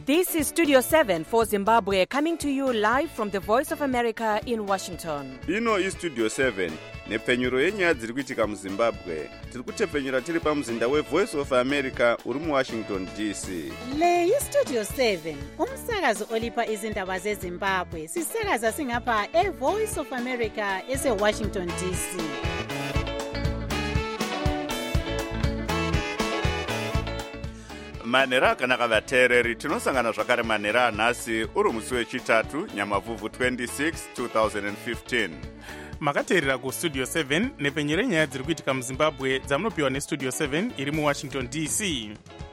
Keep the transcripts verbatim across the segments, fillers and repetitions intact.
This is Studio seven for Zimbabwe, coming to you live from the Voice of America in Washington. Ino is Studio seven. Nepfenyuro yenyaya dziri kuitika muZimbabwe. Tiri kutepfenyura tiri pamuzinda weVoice of America uri muWashington D C. Le iStudio seven, umsakazo olipa izindaba zeZimbabwe. Sisakaza singapha eVoice of America eseWashington D C. Manera akanaka vateereri, tinosangana zvakare manera anhasi uri musi wechitatu Nyamavhuvhu twenty-six, twenty fifteen. Makateerera kuStudio seven nepfenyuro yenyaya dziri kuitika muZimbabwe dzamunopiwa neStudio seven iri muWashington D C.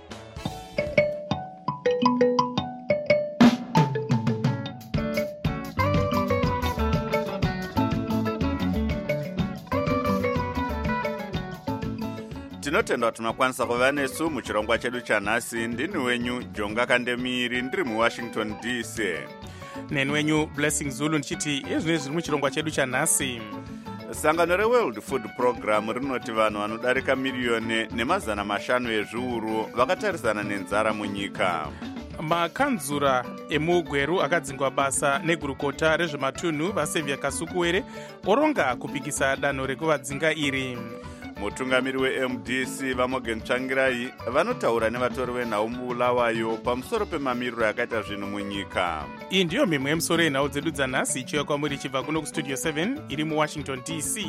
Tinotenda kuti munokwanisa kuva nesu muchirongwa chedu chanhasi. Ndini wenyu Jonga Kandemiri, ndiri muWashington D C. Neni wenyu Blessing Zulu ndichiti izvinezvi zviri muchirongwa chedu chanhasi. Sangano reWorld Food Program rinoti vanhu vanodarika miriyoni nemazana mashanu ezviuru vakatarisana nenzara munyika. Makanzura emugweru akadzingwa basa negurukota rezvematunhu vaSaviour Kasukuwere oronga kupikisa danho rekuvadzinga iri. Mutungamiri weM D C Vamogen Tsvangirai vanotaura nevatori venhau muBulawayo pamusoro pemamiriro akaita zvinhu munyika. Iyi ndiyo mimwe yemisoro yenhau dzedu dzanhasi ichiuya kwamuri ichibva kuno kuStudio seven iri muWashington D C.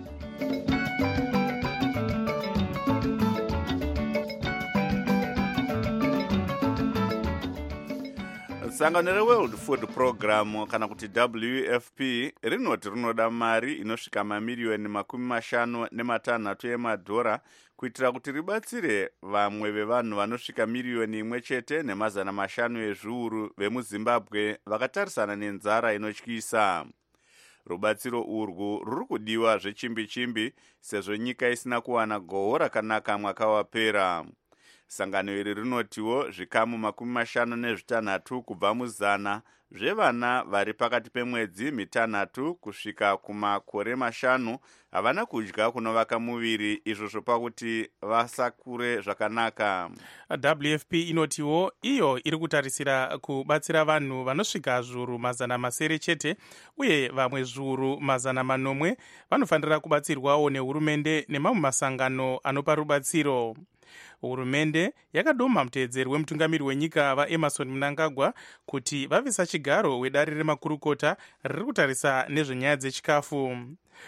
Sangano reWorld Food Program kana kuti W F P rinoti rinoda mari inosvika mamiriyoni makumi mashanu nematanhatu emadhora kuitira kuti ribatsire vamwe vevanhu vanosvika miriyoni imwe chete nemazana mashanu ezviuru vemuZimbabwe vakatarisana nenzara inotyisa. Rubatsiro urwu ruri kudiwa zvechimbi-chimbi sezvo nyika isina kuwana gohwo rakanaka mwaka wapera. Sangano iri rinotiwo zvikamu makumi mashanu nezvitanhatu kubva muzana zvevana vari pakati pemwedzi mitanhatu kusvika kumakore mashanu havana kudya kunovaka muviri, izvo zvopa kuti vasakure zvakanaka. W F P inotiwo iyo iri kutarisira kubatsira vanhu vanosvika zviuru mazana masere chete, uye vamwe zviuru mazana manomwe vanofanira kubatsirwawo nehurumende nemamwe masangano anopa rubatsiro. Hurumende yakadoma muteedzeri wemutungamiri wenyika vaEmerson Mnangagwa kuti vavisa chigaro wedare remakurukota riri kutarisa nezvenyaya dzechikafu.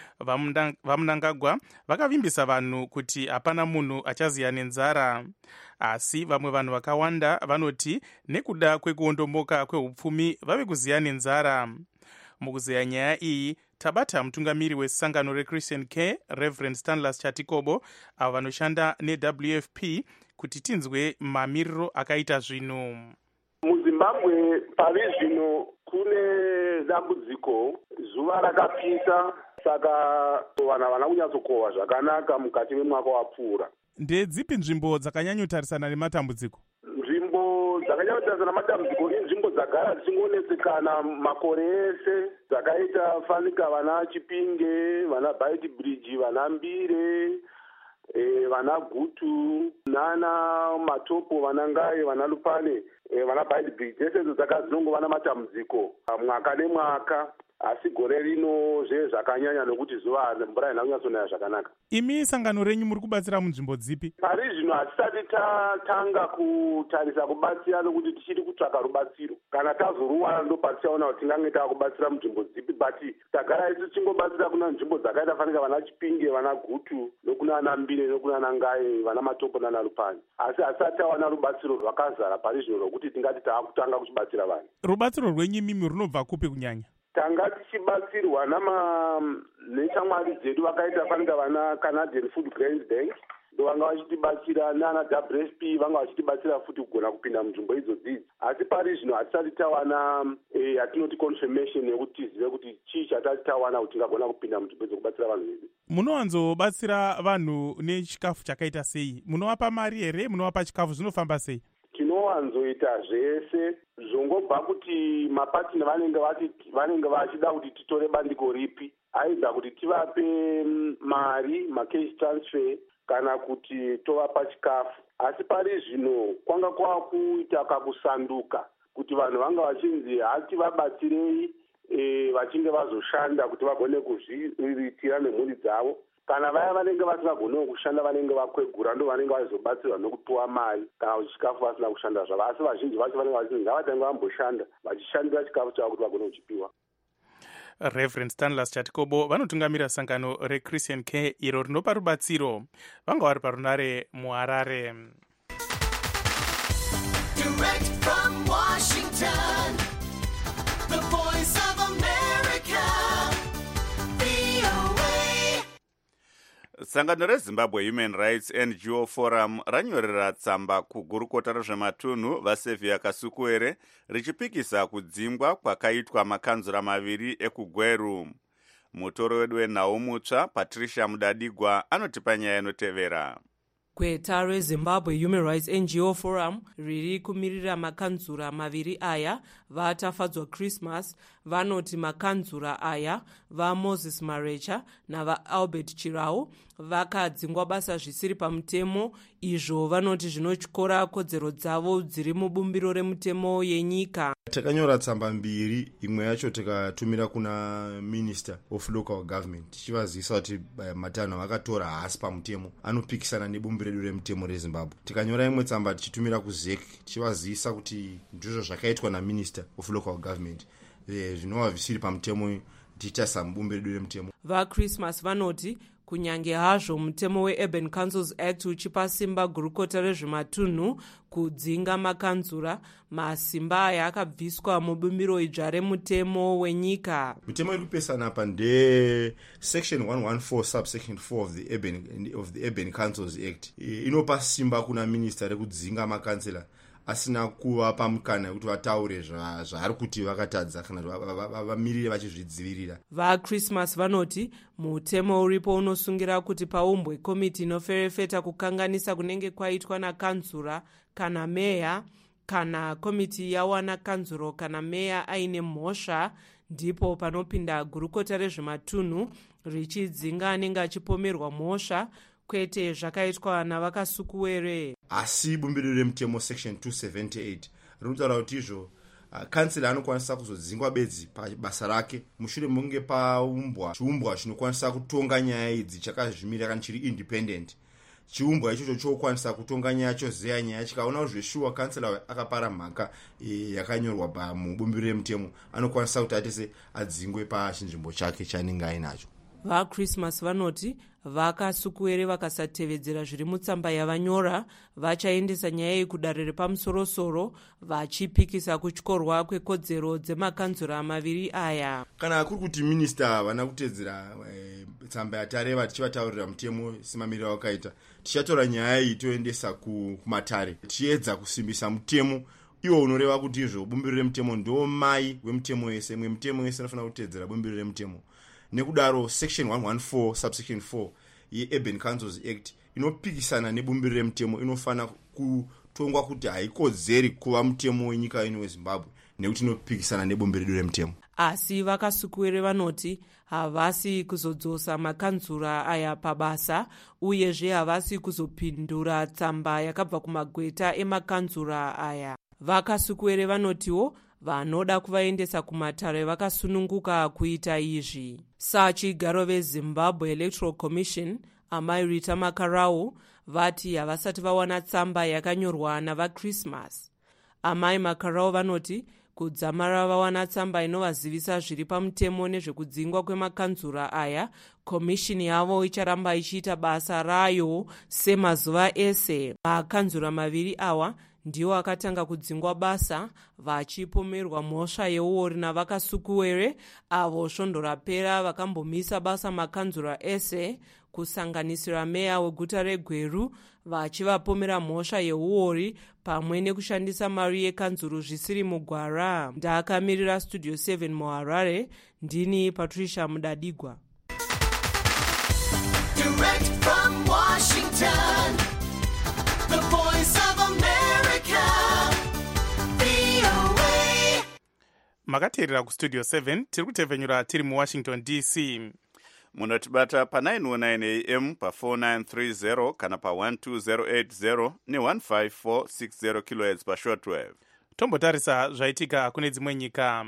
VaMnangagwa vakavimbisa vanhu kuti hapana munhu achaziya nenzara, asi vamwe vanhu vakawanda vanoti nekuda kwekuondomoka kwehupfumi vave kuziya nenzara. Mukuzeya nyaya iyi tabata mutungamiri wesangano reChristian Care Reverend Stanlas Chatikobo avo vanoshanda neW F P kuti tinzwe mamiriro akaita zvinhu. MuZimbabwe pari zvino kune dambudziko, zuva rakapisa, saka vanhu havana kunyatsokohwa zvakanaka mukati memwaka wapfuura. Ndedzipi nzvimbo dzakanyanyotarisana nematambudziko? Nzvimbo dzakanyanyotarisana nematambudziko inzvimbo dzagara dzichingoonetsekana makore ese, dzakaita fanika vana Chipinge, vana Bite Bridge, vana Mbire, e, vana Gutu, nana Matopo, vana Ngai, vana Lupane, e, vana Bite Bridge. Dzese dzaka dzinongova namatamudziko mwaka nemwaka, asi gore rino zve zvakanyanya nokuti zuva mvura haina kunyatsonaya zvakanaka. Imi sangano renyu muri kubatsira munzvimbo dzipi? Pari zvino hatisati tatanga kutarisa kubatsira nokuti tichiri kutsvaka rubatsiro. Kana tazoruwana ndopatichaona kuti tingange taakubatsira munzvimbo dzipi, but tagara isu tichingobatsira kuna nzvimbo dzakaita fanika vana Chipinge, vana Gutu, nokuna ana Mbire, nokuna ana Ngai, vana Matopo nana Lupani. Asi hasati tawana rubatsiro rwakazara pari zvino rwokuti tingati taakutanga kuchibatsira vanhu. Rubatsiro rwenyu mimi runobva kupi kunyanya? Tanga tichibatsirwa nama neshamwari dzedu vakaita fanika vana Canadian Food Grains Bank, ndo vanga vachitibatsira, nana W F P vanga vachitibatsira futi kugona kupinda munzvimbo idzodzi. Asi pari zvino hatisati tawana yatinoti confirmation yekuti tizive kuti chii chatati tawana kuti tingagona kupinda munzvimbo idzokubatsira vanhu vedu. Munowanzobatsira vanhu nechikafu chakaita sei? Munovapa mari here? Munovapa chikafu? Zvinofamba sei? Tinowanzoita zvese zvongobva kuti mapatina vanenge vati vanenge vachida kuti titore bandiko ripi, aidha kuti tivape mari, macash transfer, kana kuti tovapa chikafu. Asi pari zvino kwanga kwakuita kakusanduka kuti vanhu vanga vachinzi hati vabatsirei e, vachinge vazoshanda kuti vagone kuzviritira nemhuri dzavo. Kana vaya vanenge vasingagoniwo kushanda vanenge vakwegura ndo vanenge vazobatsirwa nokupiwa mari kana chikafu vasina kushanda zvavo. Asi vazhinji vacho vanenge vachinzi ngavatange vamboshanda vachishandira chikafu chavo kuti vagone kuchipiwa. Reverend Stanlas Chatikobo vanotungamira sangano reChristian Care iro rinopa rubatsiro. Vanga vari parunare muHarare. Direct from Washington, the voice of America, V O A. Sangano reZimbabwe Human Rights N G O Forum ranyorera tsamba kugurukota rezvematunhu vaSevia Kasukuwere richipikisa kudzingwa kwakaitwa makanzura maviri ekugweru. Mutoro wedu wenhau mutsva Patricia Mudadigwa anotipa nyaya inotevera. Gweta reZimbabwe Human Rights N G O Forum riri kumirira makanzura maviri aya vatafadzwa Christmas vanoti makanzura aya vaMoses Marecha navaAlbert Chirau vakadzingwa basa zvisiri pamutemo. Izvo vanoti zvinotyora kodzero dzavo dziri mubumbiro remutemo yenyika. Takanyora tsamba mbiri, imwe yacho tikatumira kuna Minister of Local Government tichivazivisa kuti matanho vakatora hasi pamutemo anopikisana nebumbiro redu remutemo reZimbabwe. Tikanyora imwe tsamba tichitumira kuZEC tichivazivisa kuti ndizvo zvakaitwa naMinister of Local Government zvinova zvisiri pamutemo tichitasa mubumbiro redu remutemo. Mutemo iri kupesana apa nde section one fourteen subsection four of the Urban of the Urban Councils Act. Inopa simba kuna minister rekudzinga makansela asina kuvapa mukana kuti vataure zvaari kuti vakatadza kana vamirire vachizvidzivirira. VaChristmas vanoti mutemo uripo unosungira kuti paumbwe komiti inoferefeta kukanganisa kunenge kwaitwa nakanzura kana meya, kana komiti yawana kanzuro kana meya aine mhosva, ndipo panopinda gurukota rezvematunhu richidzinga anenge achipomerwa mhosva, kwete zvakaitwa navakasukuwere. Asi bumbiro remutemo section two seventy-eight rinotaura kuti izvo kansela anokwanisa kuzodzingwa bedzi pabasa rake mushure munge paumbwa chiumbwa chinokwanisa kutonga nyaya idzi chakazvimirira kana chiri independent. Chiumbwa ichocho chokwanisa kutonga nyaya chozeya nyaya chikaona zveshuwa kansela akapara mhaka e, yakanyorwa pamubumbiro remutemo anokwanisa kuti atese adzingwe pachinzvimbo chake chanenge ainacho. VaChristmas vanoti vakasukuwere vakasatevedzera zviri mutsamba yavanyora vachaendesa nyaya iyi kudare repamusorosoro vachipikisa kutyorwa kwekodzero dzemakanzura maviri aya. Kana kuri kuti minista vana kutedzera e, tsamba yatareva tichivataurira mutemo semamiriro wakaita, tichatora nyaya iyi toendesa kumatare tiedza kusimbisa mutemo iwo unoreva kuti izvo bumbiro remutemo ndo mai wemutemo yese, mwe mutemo yese anofanira kutedzera bumbiro remutemo. Nekudaro section one fourteen subsection four yeUrban Councils Act inopikisana nebumbiro remutemo inofana kutongwa kuti haikodzeri kuva mutemo wenyika ino weZimbabwe nekuti inopikisana nebumbiro remutemo. Asi vakasukuwere vanoti havasi kuzodzosa makanzura aya pabasa, uyezve havasi kuzopindura tsamba yakabva kumagweta emakanzura aya. Vakasukuwere vanotiwo vanoda kuvaendesa kumatare vakasununguka kuita izvi. Sachigaro veZimbabwe Electoral Commission amai Rita Makarau vati havasati vawana tsamba yakanyorwa navaChristmas. Amai Makarau vanoti kudzamara vawana tsamba inovazivisa zviri pamutemo nezvekudzingwa kwemakanzura aya, komishini yavo icharamba ichiita basa rayo semazuva ese. Makanzura maviri awa ndiwo akatanga kudzingwa basa vachipomerwa mhosva yeuori navakasukuwere avo svondo rapera vakambomisa basa makanzura ese kusanganisira meya weguta reGweru vachivapomera mhosva yeuori pamwe nekushandisa mari yekanzuru zvisiri mugwara. Ndakamirira Studio seven muHarare, ndini Patricia Mudadigwa. Direct from Washington, the voice of America, V O A. Makateerera kuStudio seven tiri kutevhenyura tiri muWashington D C. munotibata pa nine oh nine a m pa four nine three zero kana pa one two zero eight zero ne one five four six zero kilohertz pa shortwave. Tombotarisa zvaitika kune dzimwe nyika.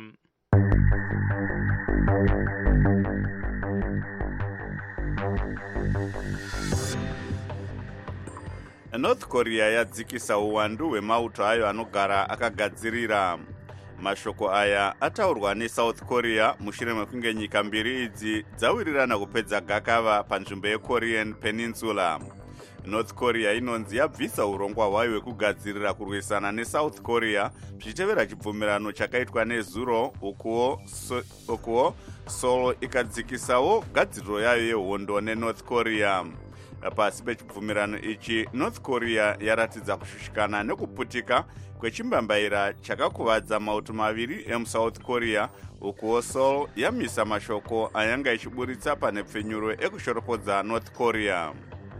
North Korea yadzikisa uwandu hwemauto ayo anogara akagadzirira. Mashoko aya ataurwa neSouth Korea mushure mekunge nyika mbiri idzi dzawirirana kupedza gakava panzvimbo yeKorean Peninsula. North Korea inonzi yabvisa urongwa hwayo hwekugadzirira kurwisana neSouth Korea zvichitevera chibvumirano chakaitwa nezuro, ukuwo so, ukuwo Seoul ikadzikisawo gadziriro yayo yehondo neNorth Korea. Pasi pechibvumirano ichi, North Korea yaratidza kushushikana nekuputika kwechimbambaira chakakuvadza mauto maviri emuSouth Korea, ukuwo Seoul yamisa mashoko ayanga ichiburitsa pane pfenyuro ekushoropodza North Korea.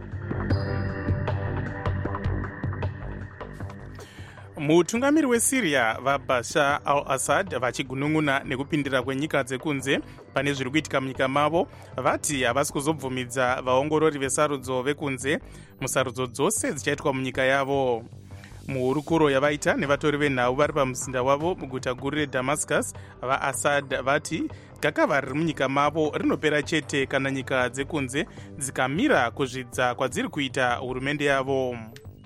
Mutungamiri weSyria vaBashar al-Assad vachigunun'una nekupindira kwenyika dzekunze pane zviri kuitika munyika mavo, vati havasi kuzobvumidza vaongorori vesarudzo vekunze musarudzo dzose dzichaitwa munyika yavo. Muhurukuro yavaita nevatori venhau vari pamuzinda wavo muguta guru reDamascus, vaAssad vati gakava riri munyika mavo rinopera chete kana nyika dzekunze dzikamira kuzvidza kwadziri kuita hurumende yavo.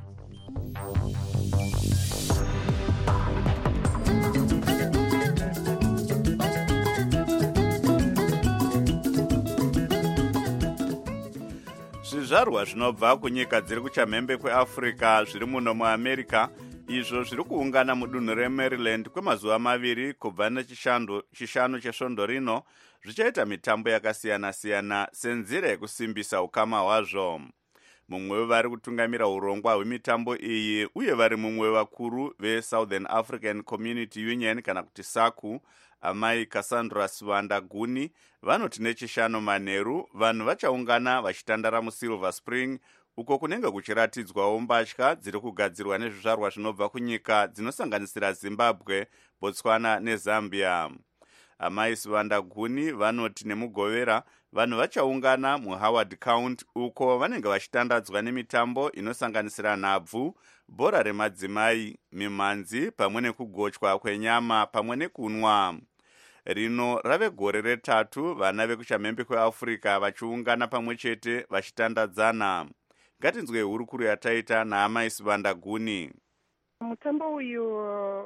Zvizvarwa zvinobva kunyika dziri kuchamhembe kweAfrica zviri muno muAmerica, izvo zviri kuungana mudunhu reMaryland kwemazuva maviri kubva nechishanu chesvondo rino, zvichaita mitambo yakasiyana-siyana senzira yekusimbisa ukama hwazvo. Mumwe wevari kutungamira urongwa hwemitambo iyi uye vari mumwe vakuru veSouthern African Community Union kana kuti SACU, amai Cassandra Swanda Guni, vanoti nechishanu manheru vanhu vachaungana vachitandara muSilver Spring, uko kunenge kuchiratidzwawo mbatya dziri kugadzirwa nezvizvarwa zvinobva kunyika dzinosanganisira Zimbabwe, Botswana neZambia. Amai Swanda Guni vanoti nemugovera vanhu vachaungana muHoward County, uko vanenge vachitandadzwa nemitambo inosanganisira nhabvu, bhora remadzimai, mimhanzi pamwe nekugochwa kwenyama pamwe nekunwa. Rino rave gore retatu vana vekuchamhembe kweAfrica vachiungana pamwe chete vachitandadzana. Ngatinzwe hurukuro yataita naamai Swanda Guni. Mutambo uyu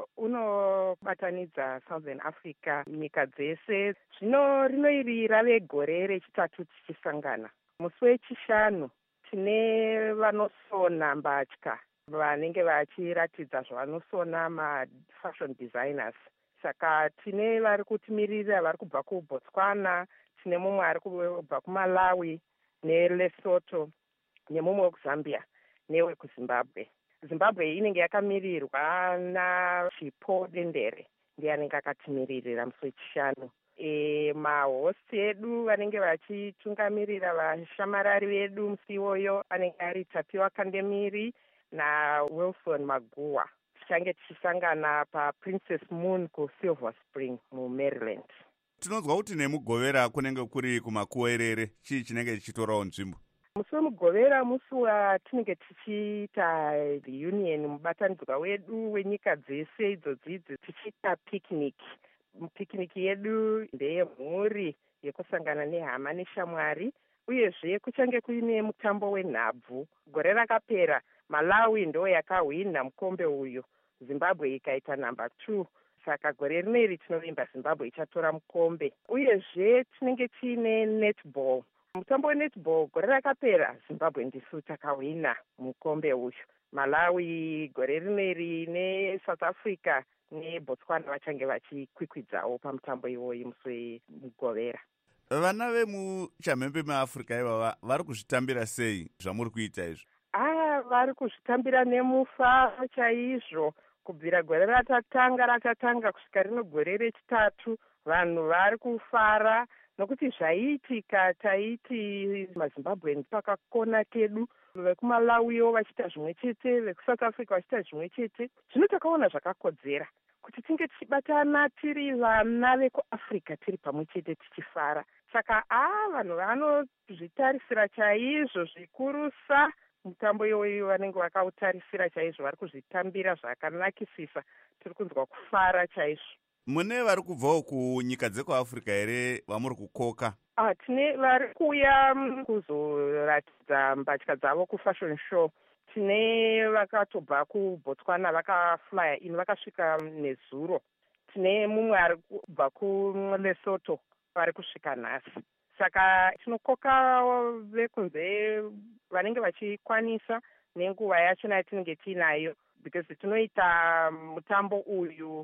unobatanidza Southern Africa nyika dzese. Zvino rino iri rave gore rechitatu tichisangana. Musi wechishanu tine vanosona mbatya vanenge vachiratidza zvavanosona mafashion designers. Saka tine vari kutimirira vari kubva kuBotswana, tine mumwe ari kubva kuMalawi neLesotho, nemumwe wekuZambia newekuZimbabwe. Zimbabwe inenge yakamirirwa naChipo Dendere, ndiye anenge akatimiririra musi wechishanu. E, mahosti edu vanenge vachitungamirira vashamarari vedu musi iwoyo anenge ari Tapiwa Kandemiri naWilson Maguwa. Tichange tichisangana paPrincess Moon kuSilver Spring muMaryland. Tinonzwa kuti nemugovera kunenge kuri kumakuwerere, chii chinenge chichitorawo nzvimbo? Musi wemugovera musi watinenge tichiita reunion, mubatanidzwa wedu wenyika dzese idzodzidzi tichiita picnic. Picnic yedu ndeyemhuri yekusangana nehama neshamwari, uyezve kuchange kuine mutambo wenhabvu. Gore rakapera Malawi ndo yakahwina mukombe uyu, Zimbabwe ikaita number two. Saka gore rino iri tinovimba Zimbabwe ichatora mukombe. Uyezve tinenge tiine netball. Mutambo wenetball gore rakapera Zimbabwe ndisu takahwina mukombe uyu. Malawi gore rino iri neSouth Africa neBotswana vachange vachikwikwidzawo pamutambo iwoyi musi mugovera. Vana vemuchamhembe meAfrica ivava vari kuzvitambira sei zvamuri kuita izvo? Ah, vari kuzvitambira nemufaro chaizvo. Kubvira gore ratatanga ratatanga kusvika rino gore rechitatu, vanhu vari kufara nokuti zvaiitika taiti mazimbabweni pakakona kedu, vekumalawiwo vachiita zvimwe chete, vekusouth africa vachiita zvimwe chete. Zvino takaona zvakakodzera kuti tinge tichibatana tiri vana vekuafrica tiri pamwe chete tichifara. Saka aa vanhu vanozvitarisira chaizvo zvikurusa mutambo iwoyo, vanenge vakautarisira chaizvo, vari kuzvitambira zvakanakisisa. Tiri kunzwa kufara chaizvo. Mune vari kubvawo kunyika dzekuafrica here vamuri kukoka? Ah, tine vari kuuya kuzoratidza mbatya dzavo kufashion show. Tine vakatobva kuBotswana vakaflya in vakasvika nezuro. Tine mumwe ari kubva kuLesotho vari kusvika nhasi. Saka tinokoka vekunze vanenge vachikwanisa nenguva yacho yatinenge tiinayo, because tinoita mutambo uyu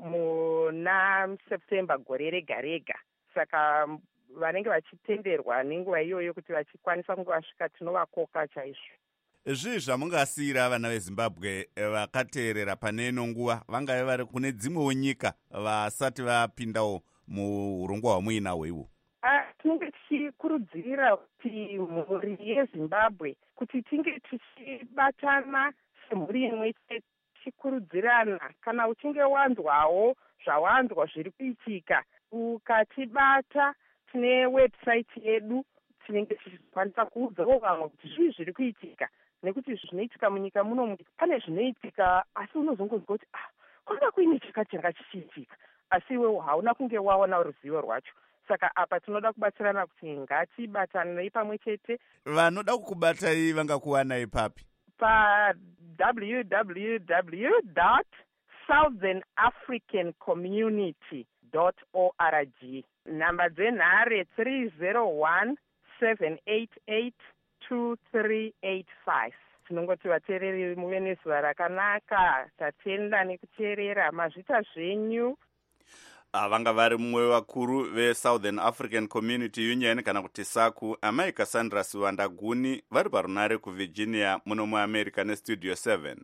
muna September gore rega rega. Saka vanenge vachitenderwa nenguva iyoyo kuti vachikwanisa kunge vasvika tinovakoka chaizvo. Zvii zvamungasiyira vana veZimbabwe vakateerera pane ino nguva, vangave vari kune dzimwewo nyika vasati vapindawo muurongwa hwamuinahwo ihwo? Tinenge tichikurudzira kuti mhuri yeZimbabwe kuti tinge tichibatana semhuri imwe chete, tichikurudzirana. Kana uchinge wanzwawo zvawanzwa zviri kuitika, ukatibata, tine website yedu tinenge tichikwanisa kuudzawo vamwe kuti zvii zviri kuitika, nekuti zvinoitika munyika muno pane zvinoitika asi unozongonzwa kuti ah, kwanga kuine chakati changa chichiitika, asi iwewe hauna kunge waona ruzivo rwacho. Saka apa tinoda kubatsirana kuti ngatibatanei pamwe chete. Vanoda kukubatai vangakuwanai papi? Pa w w w dot southern african community dot org. Namba dzenhare three zero one seven eight eight two three eight five. Tinongoti vateereri muve nezuva rakanaka, tatenda nekuteerera mazvita zvenyu. Vanga vari mumwe vakuru veSouthern African Community Union kana kuti SACU, amai Cassandra Siwandaguni, vari parunare kuVirginia muno muAmerica neStudio seven.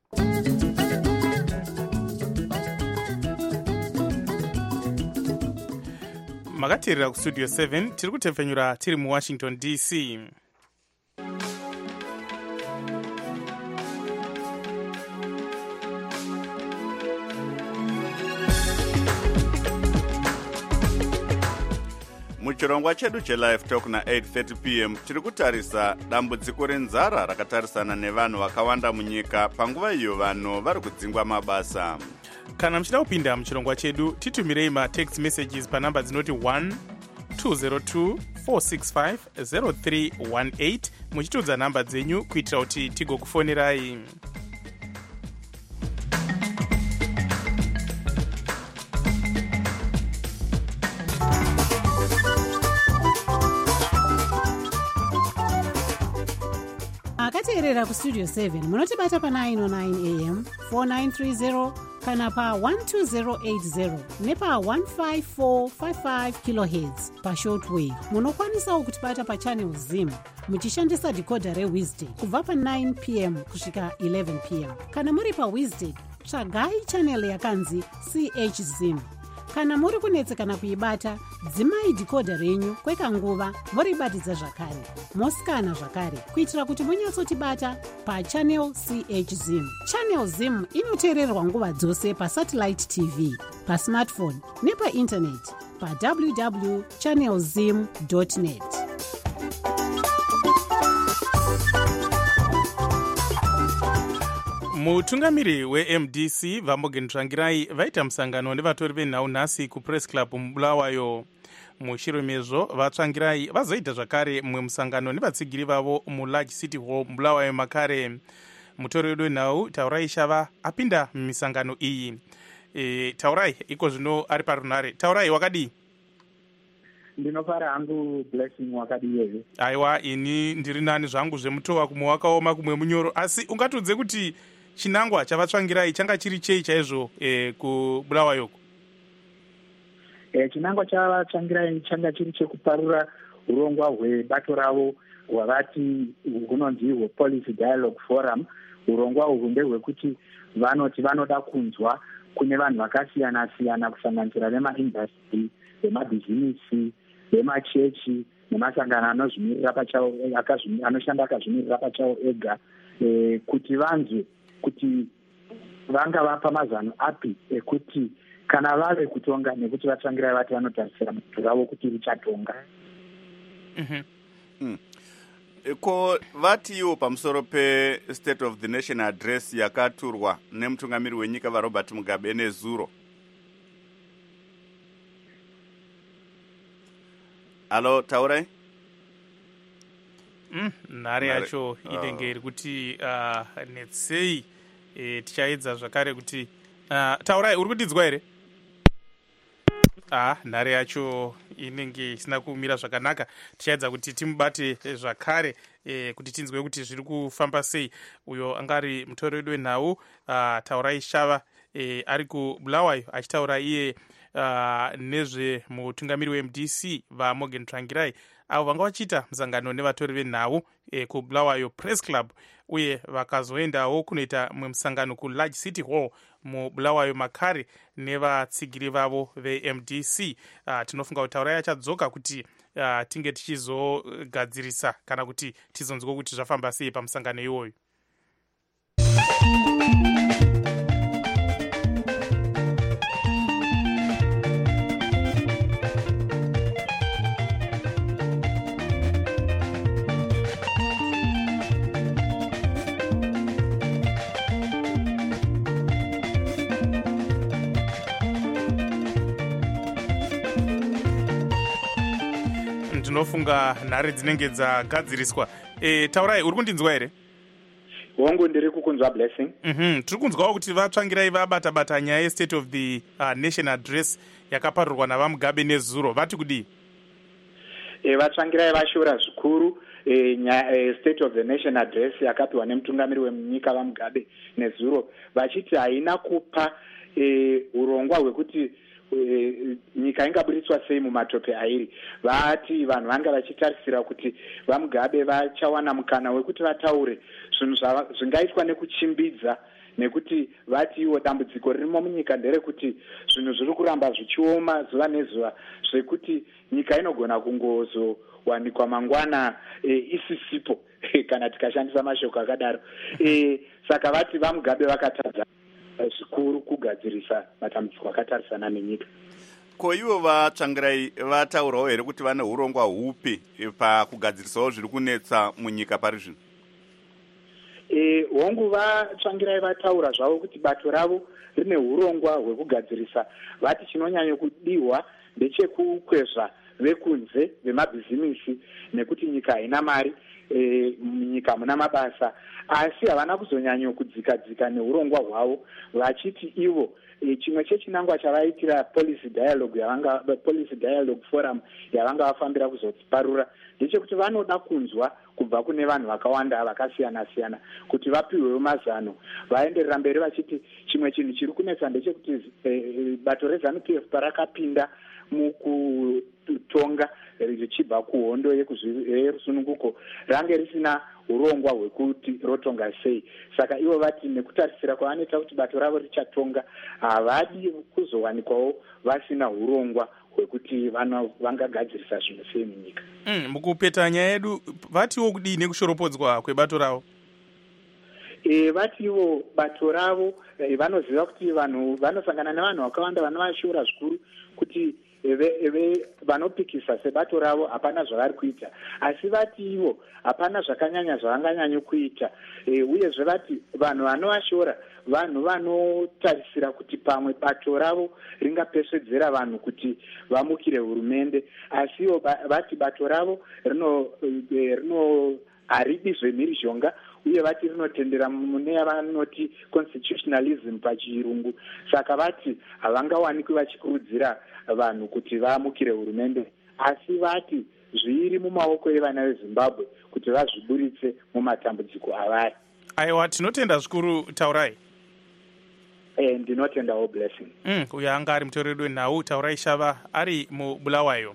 Makateerera kuStudio seven, tiri kutepfenyura tiri muWashington D C. Muchirongwa chedu cheLive Talk na eight thirty p m tiri kutarisa dambudziko renzara rakatarisana nevanhu vakawanda munyika panguva iyo vanhu vari kudzingwa mabasa. Kana muchida kupinda muchirongwa chedu, titumirei matext messages panamba dzinoti one two zero two four six five zero three one eight muchitudza namba dzenyu kuitira kuti tigokufonerai. Akateerera kuStudio seven munotibata pa nine oh nine a m four nine three zero kana pa one two zero eight zero nepa one five four five five kilohertz pa shortwave. Munokwanisawo kutibata pa channel Zim muchishandisa decoder reWizard kubva pa nine p m kusvika eleven p m. Kana muri pa Wizard, tsvagai channel yakanzi C H Zim. Kana muri kunetsekana kuibata, dzimai decoder renyu kwekanguva moribatidza zvakare, mosikana zvakare kuitira kuti munyatsotibata pa channel C H Zim. Channel Zim inoteererwa nguva dzose pa satellite T V, pa smartphone nepa internet pa w w w dot channel zim dot net. Mutungamiri weM D C Vamogen Trangirai vaita musangano nevatori venhau nhasi kuPress Club muBulawayo. Mushiro mezvo vatsvangirai vazoita zvakare mumwe musangano nevatsigiri vavo muLarge City Hall muBulawayo makare. Mutori wedu wenhau Taurai Shava apinda mumisangano iyi. E, Taurai iko zvino ari parunare. Taurai wakadi? Ndinofara hangu Blessing wakadi yeye. Aiwa, ini ndiri nani zvangu zvemutova kumwe wakaoma kumwe munyoro, asi ungatudze kuti chinangwa chavatsvangirai changa chiri chei chaizvo e, kuBulawayo? E, chinangwa chavatsvangirai changa chiri chekuparura urongwa hwebato ravo hwavati hunonzi hwePolicy Dialogue Forum. Urongwa uhwu ndehwekuti vanoti vanoda kunzwa kune vanhu vakasiyana siyana kusanganisira vemaindastry, vemabhizinisi, vemachechi nemasangano anozvimirira pachawo anoshanda akazvimirira pachawo ega eh, kuti vanzwe kuti vanga vapa mazano api ekuti kana vave kutonga nekuti vatsvangirai vati vanotarisira muto ravo kuti richatonga. mm-hmm. mm. ko vatiwo pamusoro pe-state of the nation address yakaturwa nemutungamiri wenyika varobert mugabe nezuro? alo taurai. mm, nhare yacho inenge iri kuti uh, netsei e, tichaedza zvakare kuti uh, taurai uri kutidzwa here? ah nhare yacho inenge isina kumira zvakanaka. tichaedza kuti timubate zvakare e, kuti tinzwe kuti zviri kufamba sei. uyo angari mutori wedu wenhau uh, taurai shava e, ari kubulawayo achitaura iye uh, nezvemutungamiri we-M D C vaMorgan Tsvangirai avo vanga vachiita musangano nevatori venhau e, kubulawayo press club uye vakazoendawo kunoita mumwe musangano kularge city hall mubulawayo makare nevatsigiri vavo ve-M D C. uh, tinofunga kuti taurai achadzoka kuti uh, tinge tichizogadzirisa kana kuti tizonzwa kuti zvafamba sei pamusangano iwoyo. ndinofunga nhare dzinenge dzagadziriswa. e, taurai uri kundinzwa here? hongu ndiri kukunzwa Blessing. mm-hmm. tiri kunzwawo kuti vatsvangirai vabata-bata nyaya ye-state of the uh, nation address yakaparurirwa navamugabe nezuro vati kudii? e, vatsvangirai vashora zvikuru e, nya, e, state of the nation address yakapiwa nemutungamiri wemunyika vamugabe nezuro vachiti haina kupa e, urongwa hwekuti e, nyika ingaburitswa sei mumatope airi. vati vanhu vanga vachitarisira kuti vamugabe vachawana mukana wekuti vataure zvinhu zvingaitwa nekuchimbidza nekuti vati iwo dambudziko ririmo munyika nderekuti zvinhu zviri kuramba zvichioma zuva nezuva zvekuti nyika inogona kungozowanikwa mangwana e, isisipo kana tikashandisa mashoko akadaro. e, saka vati vamugabe vakatadza zvikuru kugadzirisa matambudziko akatarisana nenyika. ko ivo vatsvangirai vataurawo here kuti vane urongwa hupi pakugadzirisawo zviri kunetsa munyika pari zvino? e, hongu vatsvangirai vataura zvavo kuti bato ravo rine urongwa hwekugadzirisa. vati chinonyanya kudiwa ndechekukwezva vekunze vemabhizimisi nekuti nyika haina mari e, munyika muna mabasa asi havana kuzonyanya kudzika-dzika neurongwa hwavo vachiti ivo e, chimwe chechinangwa chavaitira policy dialogue yavanga policy dialogue forum yavanga vafambira kuzoparura ndechekuti vanoda kunzwa kubva kune vanhu vakawanda vakasiyana-siyana kuti vapiwewo mazano vaenderera mberi vachiti chimwe chinhu chiri kunetsa ndechekuti e, bato rezanu P F parakapinda mukutonga richibva kuhondo yerusununguko range risina urongwa hwekuti rotonga sei. saka ivo vati nekutarisira kwavanoita kuti bato ravo richatonga havadi kuzowanikwawo vasina urongwa hwekuti vangagadzirisa zvinhu sei munyika. mm, mukupeta nyaya yedu vatiwo kudii nekushoropodzwa kwebato ravo? e, vatiwo bato ravo e, vanoziva kuti vanhu vanosangana nevanhu vakawanda vanovashora zvikuru kuti vanopikisa sebato ravo hapana zvavari kuita asi vati ivo hapana zvakanyanya zvavanganyanyo kuita e, uyezve vati vanhu vanovashora vanhu vanotarisira kuti pamwe bato ravo ringapesvedzera vanhu kuti vamukire hurumende asi ivo vati bato ravo rino, rino haridi zvemhirizhonga uye vati rinotendera mune yavanoti constitutionalism pachirungu. saka vati havangawanikwi vachikurudzira vanhu kuti vaamukire hurumende asi vati zviri mumaoko evana vezimbabwe kuti vazviburitse mumatambudziko avari. aiwa tinotenda zvikuru taurai. e, ndinotendawo Blessing. mm, uyo anga ari mutori wedu wenhau taurai shava ari mubulawayo.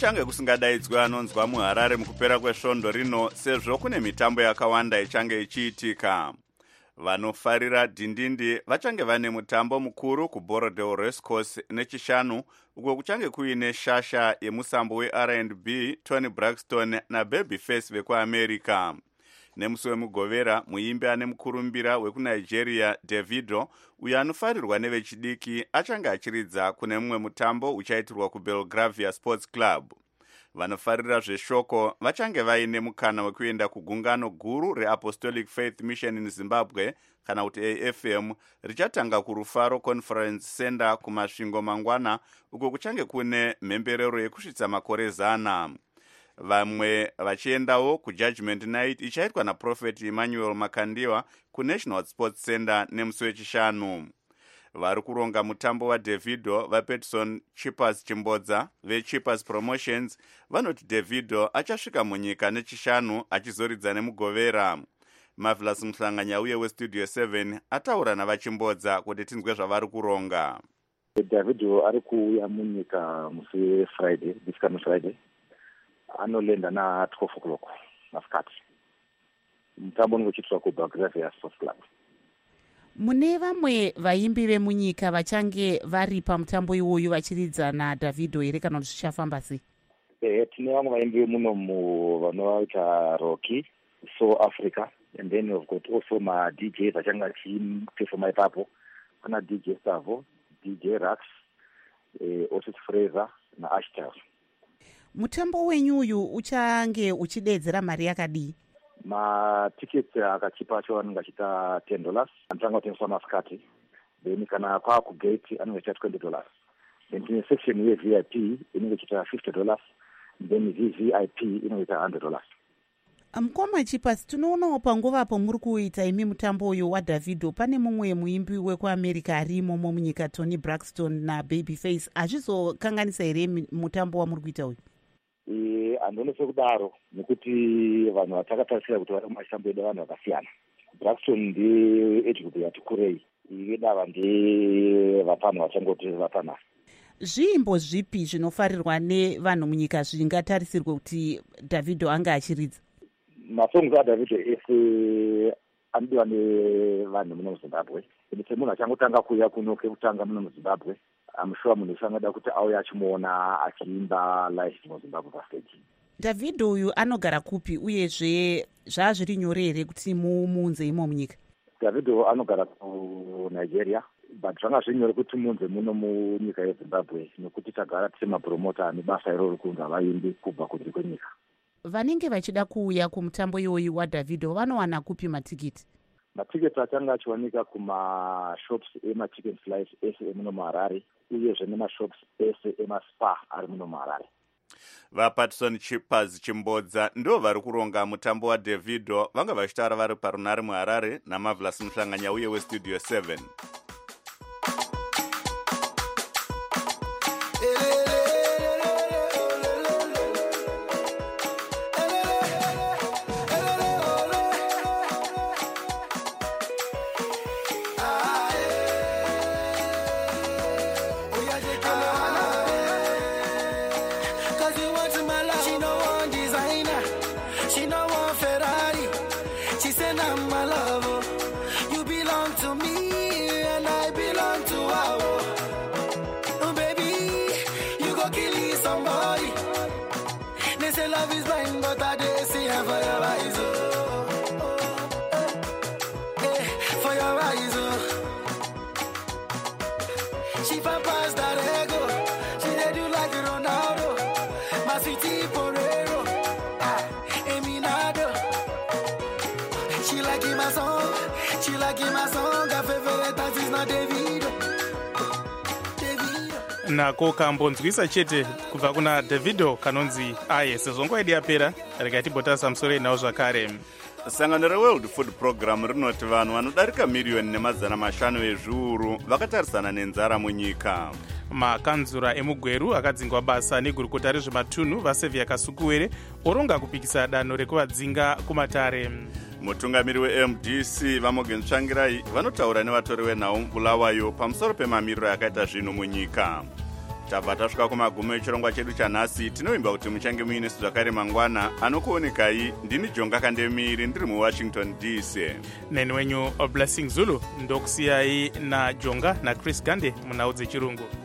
kuchange kusingadaidzwa anonzwa muharare mukupera kwesvondo rino sezvo kune mitambo yakawanda ichange ichiitika. Vanofarira dhindindi vachange vane mutambo mukuru kuBorodale Racecourse nechishanu, uko kuchange kuine shasha yemusambo weR and B Tony Braxton naBabyface vekuAmerica. Nemusi wemugovera, muimbi ane mukurumbira wekunigeria Davido, uyo anofarirwa nevechidiki, achange achiridza kune mumwe mutambo uchaitirwa kuBelgravia Sports Club. Vanofarira zveshoko vachange vaine mukana wekuenda kugungano guru reApostolic Faith Mission in Zimbabwe, kana kuti A F M, richatanga kuRufaro Conference Center kumasvingo mangwana, uko kuchange kune mhemberero yekusvitsa makore zana. Vamwe vachiendawo kuJudgment Night ichaitwa naProphet Emmanuel Makandiwa kuNational Sports Center nemusi wechishanu. Vari kuronga mutambo waDavido vaPeterson Chippers Chimbodza veChippers Promotions vanoti Davido achasvika munyika nechishanu achizoridza nemugovera. Marvelous Muhlanganya uye weStudio seven ataura navachimbodza kuti tinzwe zvavari kuronga. Davido ari kuuya munyika musi Friday, this coming Friday. Anolenda na twelve o'clock masikati. Mutambo unochiitwa kuBelgravia Sports Club. Mune vamwe vaimbi vemunyika vachange vari pamutambo iwoyu vachiridza naDavido here kana kuti zvichafamba sei? Eh, tine vamwe vaimbi muno mu vanoita Rocky, Soul Africa, and then we've got also ma D Js vachange vachiperforma ipapo. Kuna D J Savo, D J Rax, eh, Otis Fraser na Ashtar. Mutambo wenyu uyu uchange uchidedzera mari yakadii? Matickets akachipa acho anenge achita ten dollars, anotanga kutengeswa masikati. Then kana kwa kugate anenge achita twenty dollars. Then tine section ye-V I P inenge achita fifty dollars. Then V V I P inenge achita one hundred dollars. Mukoma Chippers, tunoonawo panguva pomuri kuita imi mutambo uyu waDavido, pane mumwe muimbi wekuAmerica arimo munyika Tony Braxton naBabyface. Azvizokanganisa here mutambo wamuri kuita uyu? Eh, andonese kudaro nekuti vanhu vatakatarisira kuti vari mumashambo edu vanhu vakasiyana. Braxton ndi age group yati kurei, iye dava ndi vapano vachangoti vapana. Zviimbo zvipi zvinofarirwa nevanhu munyika zvingatarisirwe kuti Davido anga achiridza? Masongs aDavido ese anodiwa nevanhu muno muZimbabwe. Ende semunhu achangotanga kuuya kuno kekutanga muno muZimbabwe, I'm sure munhu usangada kuti auya achimuona achiimba live muZimbabwe pastage. Davido uyu anogara kupi uyezve zvazviri nyore here kuti mumunze imo munyika? Davido anogara kuNigeria, but zvanga zvinyore kuti munze muno munyika yeZimbabwe nekuti tagara tiri mapromota ane basa iroro kunga vaimbi kubva kunze kwenyika. Vanenge vachida kuuya kumutambo iwoyu waDavido vanowana kupi matikiti? Matiketi achanga achiwanika kumashops emachicken slice ese emuno muHarare uyezve nemashops ese emaspa ari muno muHarare. VaPeterson Chippers Chimbodza ndo vari kuronga mutambo waDavido, vanga vachitaura vari parunare muHarare naMarvelous Muhlanganya uye weStudio seven. nako kambonzwisa chete kubva kuna Davido kanonzi aye sezvo nguva yedu yapera regai tibhotasa musoro inawo zvakare. Sangano reWorld Food Program rinoti vanhu vanodarika miriyoni nemazana mashanu vezviuru vakatarisana nenzara munyika. Makanzura emugweru akadzingwa basa negurukota rezvematunhu vaSevia Kasukuwere oronga kupikisa danho rekuvadzinga kumatare. Mutungamiri weM D C Vamogen Tsvangirai vanotaura nevatori wenhau Bulawayo pamusoro pemamiriro akaita zvinhu munyika. tabva tasvika kumagumo echirongwa chedu chanhasi. Tinovimba kuti muchange muine zvakare mangwana. Anokuonekai ndini Jonga Kandemiri ndiri muWashington D C. Neni wenyu Blessing Zulu ndokusiyai naJonga naChris Gande munhau dzechirungu.